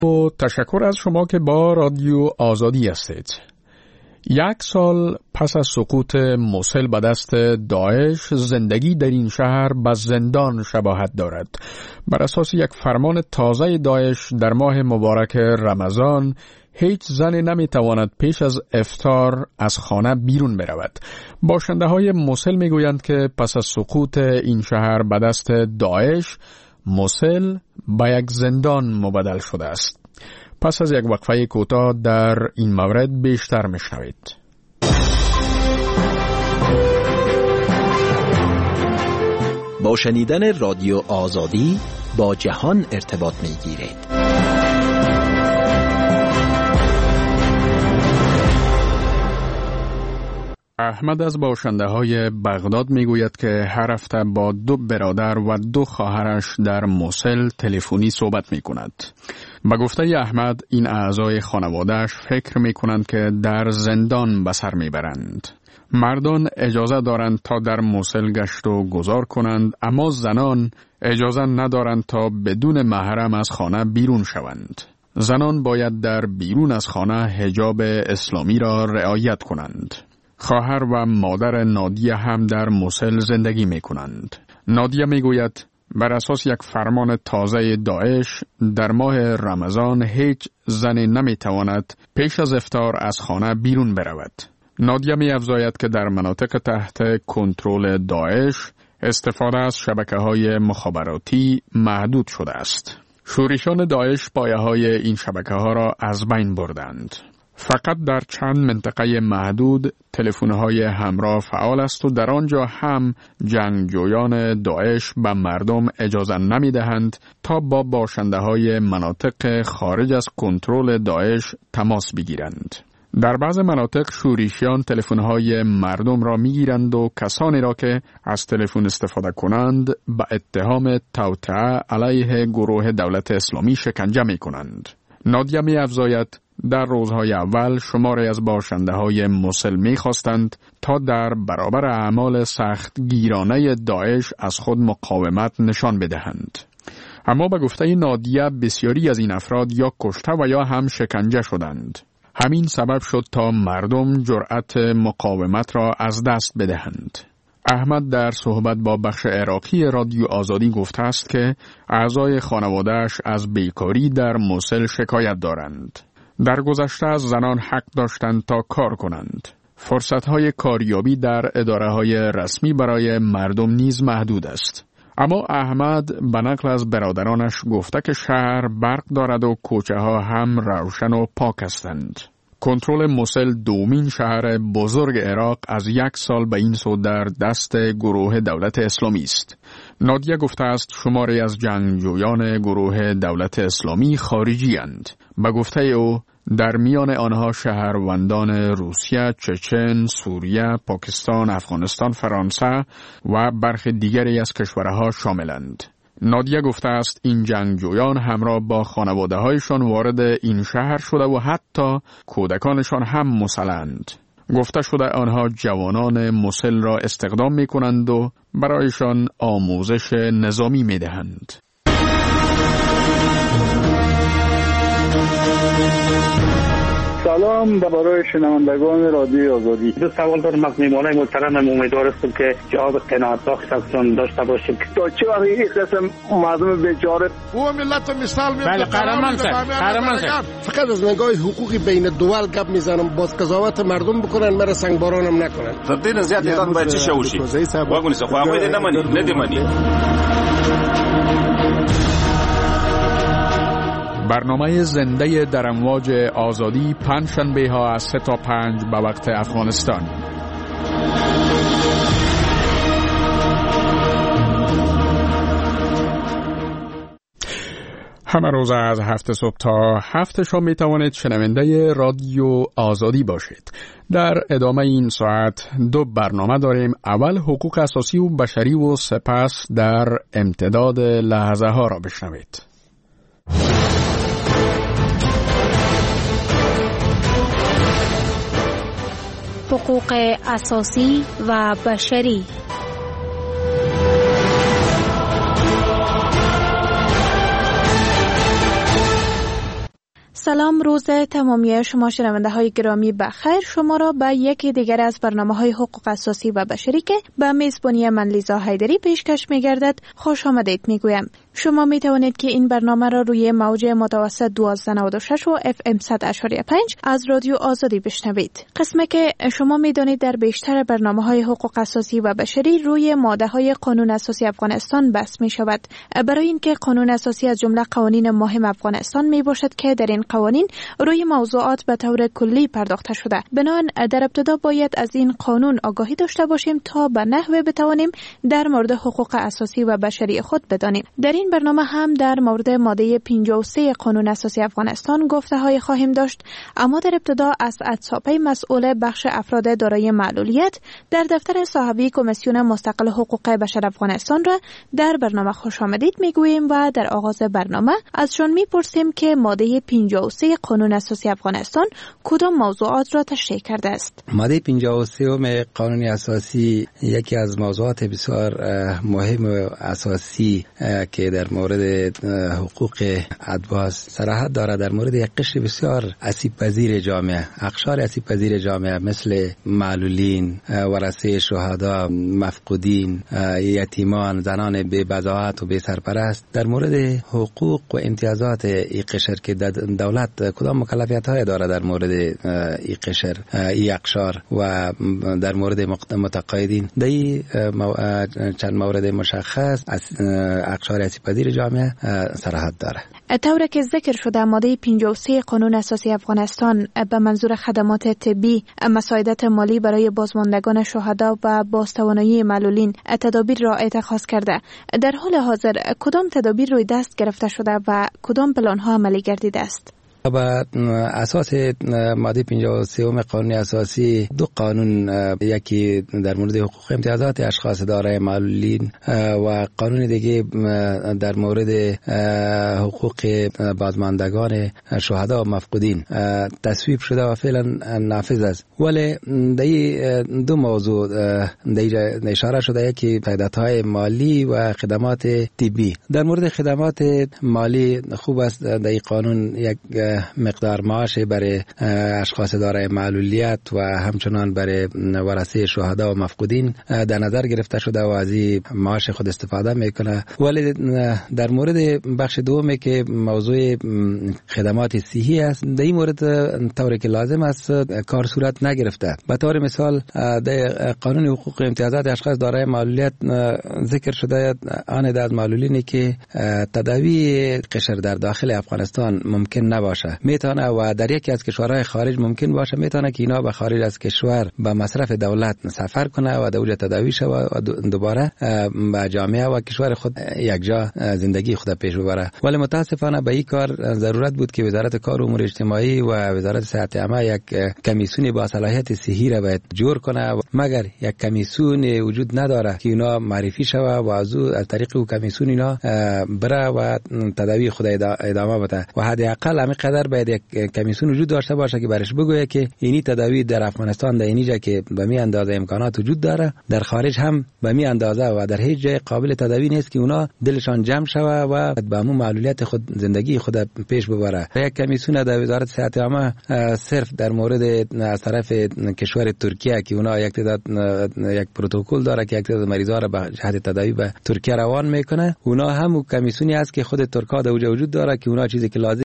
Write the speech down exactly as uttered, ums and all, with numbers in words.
و تشکر از شما که با رادیو آزادی هستید. یک سال پس از سقوط موصل به دست داعش، زندگی در این شهر به زندان شباهت دارد. بر اساس یک فرمان تازه داعش در ماه مبارک رمضان، هیچ زنی نمیتواند پیش از افطار از خانه بیرون برود. باشنده های موصل میگویند که پس از سقوط این شهر به دست داعش، موصل به یک زندان مبدل شده است. پس از یک وقفه کوتاه در این مورد بیشتر میشنوید. با شنیدن رادیو آزادی با جهان ارتباط میگیرید. احمد از باشنده های بغداد میگوید که هر هفته با دو برادر و دو خواهرش در موصل تلفنی صحبت می کند. به گفته احمد، این اعضای خانوادهش فکر می کنند که در زندان به سر می برند. مردان اجازه دارند تا در موصل گشت و گذار کنند، اما زنان اجازه ندارند تا بدون محرم از خانه بیرون شوند. زنان باید در بیرون از خانه حجاب اسلامی را رعایت کنند. خواهر و مادر نادیه هم در موصل زندگی می کنند. نادیه می گوید بر اساس یک فرمان تازه داعش در ماه رمضان هیچ زنی نمی تواند پیش از افطار از خانه بیرون برود. نادیه می افزاید که در مناطق تحت کنترل داعش استفاده از شبکه‌های مخابراتی محدود شده است. شورشان داعش پایه‌های این شبکه‌ها را از بین بردند. فقط در چند منطقه محدود تلفن‌های همراه فعال است و در آنجا هم جنگجویان داعش به مردم اجازه نمی‌دهند تا با باشنده‌های مناطق خارج از کنترل داعش تماس بگیرند. در بعض مناطق شورشیان تلفن‌های مردم را می‌گیرند و کسانی را که از تلفن استفاده کنند به اتهام توطئه علیه گروه دولت اسلامی شکنجه می‌کنند. نادیه می‌افزاید در روزهای اول شماری از باشنده های موصل می خواستند تا در برابر اعمال سخت گیرانه داعش از خود مقاومت نشان بدهند. اما به گفته نادیه بسیاری از این افراد یا کشته و یا هم شکنجه شدند. همین سبب شد تا مردم جرأت مقاومت را از دست بدهند. احمد در صحبت با بخش عراقی رادیو آزادی گفته است که اعضای خانواده‌اش از بیکاری در موصل شکایت دارند. در گذشته از زنان حق داشتند تا کار کنند. فرصت‌های کاریابی در اداره‌های رسمی برای مردم نیز محدود است. اما احمد به نقل از برادرانش گفته که شهر برق دارد و کوچه‌ها هم روشن و پاک هستند. کنترل موصل دومین شهر بزرگ عراق از یک سال به این سو در دست گروه دولت اسلامی است. نادیه گفته است شماری از جنگجویان گروه دولت اسلامی خارجی اند. به گفته او در میان آنها شهروندان روسیه، چچن، سوریه، پاکستان، افغانستان، فرانسه و برخی دیگری از کشورها شاملند. نادیه گفته است این جنگجویان همراه با خانواده هایشان وارد این شهر شده و حتی کودکانشان هم مسلحند. گفته شده آنها جوانان موصل را استخدام می کنند و برایشان آموزش نظامی می دهند. سلام برای شنوندگان رادیو آزادی. دو سوال دارم از میهمانای محترم. امیدوار هستم که جواب قناعت بخش ازشون داشته باشیم. تا چه وقت این قسم مردم بیچاره او ملت مثال میاد. بله قهرمان صاحب، قهرمان صاحب. فقط از نگاه حقوقی بین دول گپ میزنم، باز قضاوت مردم بکنن، مرا سنگبارانم نکنن. تر دې زیات ایران باید چی شوشي واګونی څه خو هغه نه مني نه دی مني. برنامه زنده در امواج آزادی پنجشنبه ها از سه تا پنج به وقت افغانستان. همه روز از هفت صبح تا هفت شام می توانید شنونده رادیو آزادی باشید. در ادامه این ساعت دو برنامه داریم. اول حقوق اساسی و بشری و سپس در امتداد لحظه ها را بشنوید. حقوق اساسی و بشری. سلام، روز تمامی شما شنونده های گرامی بخیر. شما را به یکی دیگر از برنامه های حقوق اساسی و بشری که به میزبانی من لیزا حیدری پیشکش می گردد خوش آمدید می گویم. شما می توانید که این برنامه را روی موج متوسط دوازده نود و شش و اف ام صد اشاری پنج از رادیو آزادی بشنوید. قسمی که شما می دانید در بیشتر برنامه های حقوق اساسی و بشری روی ماده های قانون اساسی افغانستان بحث می شود. برای اینکه قانون اساسی از جمله قوانین مهم افغانستان می باشد که در این قوانین روی موضوعات به طور کلی پرداخته شده. بنابراین در ابتدا باید از این قانون آگاهی داشته باشیم تا به نحوی بتوانیم در مورد حقوق اساسی و بشری خود بدانیم. در این برنامه هم در مورد ماده پنجاه و سه قانون اساسی افغانستان گفته های خواهیم داشت، اما در ابتدا از عطساپی مسئول بخش افراد دارای معلولیت در دفتر صاحبی کمیسیون مستقل حقوق بشر افغانستان را در برنامه خوش آمدید میگوییم و در آغاز برنامه ازشان میپرسیم که ماده پنجاه و سه قانون اساسی افغانستان کدام موضوعات را تشریح کرده است. ماده پنجاه و سه قانون اساسی یکی از موضوعات بسیار مهم و اساسی که در مورد حقوق ادواز صراحت دارد، در مورد یک قشر بسیار آسیب پذیر جامعه، اقشار آسیب پذیر جامعه مثل معلولین، ورثه شهدا، مفقودین، یتیمان، زنان بی بضاعت و بی سرپرست، در مورد حقوق و امتیازات این قشر که دولت کدام مکلفیت های داره در مورد این قشر، این اقشار و در مورد متقاعدین، در این چند مورد مشخص از اقشار آسیب پذیر جامعه صراحت داره. طوری که ذکر شده ماده پنجاه و سه قانون اساسی افغانستان به منظور خدمات طبی، مساعدت مالی برای بازماندگان شهدا و بازتوانایی معلولین تدابیر را اتخاذ کرده. در حال حاضر کدام تدابیر روی دست گرفته شده و کدام پلان ها عملی گردیده است؟ با اساس ماده پنجاه و سه قانون اساسی دو قانون، یکی در مورد حقوق امتیازات اشخاص دارای معلولین و قانون دیگه در مورد حقوق بازماندگان شهدا و مفقودین تصویب شده و فعلا نافذ است. ولی در دو موضوع در اشاره شده، یکی فایده‌های مالی و خدمات طبی. در مورد خدمات مالی خوب است در قانون یک مقدار معاش برای اشخاص دارای معلولیت و همچنان برای ورثه شهدا و مفقودین در نظر گرفته شده و از این معاش خود استفاده میکنه. ولی در مورد بخش دومی که موضوع خدمات صحی است، در این مورد طوری که لازم است کار صورت نگرفته. به طور مثال در قانون حقوق امتیازات اشخاص دارای معلولیت ذکر شده آن از معلولینی که تداوی قشر در داخل افغانستان ممکن نباشه میتونه و در یکی از کشورهای خارج ممکن باشه، میتونه که اینا به خارج از کشور به مصرف دولت سفر کنه و در اونجا تداوی شه و دوباره به جامعه و کشور خود یکجا زندگی خود پیش ببره. ولی متاسفانه به این کار ضرورت بود که وزارت کار و امور اجتماعی و وزارت صحت عامه یک کمیسیون با صلاحیت صحی را باید جور کنه، مگر یک کمیسیون وجود نداره که اینا معرفی شه و از از طریق او کمیسیون اینا بره و تداوی خود ادامه بده و حداقل همین قدر باید یک کمیسیون وجود داشته باشه که برش بگویه که اینی تداوی در افغانستان در اینجا که به می اندازه امکانات وجود داره، در خارج هم به می اندازه و در هیچ جای قابل تداوی نیست که اونا دلشان جمع شوه و به همون معلولیت خود زندگی خود پیش ببره. یک کمیسیون در وزارت صحت عامه صرف در مورد از طرف کشور ترکیه که اونا یک تعداد یک پروتکل داره که یک تعداد مریضا را به جهت تداوی به ترکیه روان میکنه، اونا هم کمیسیونی است که خود ترکا در وجود داره که اونا چیزی که لازم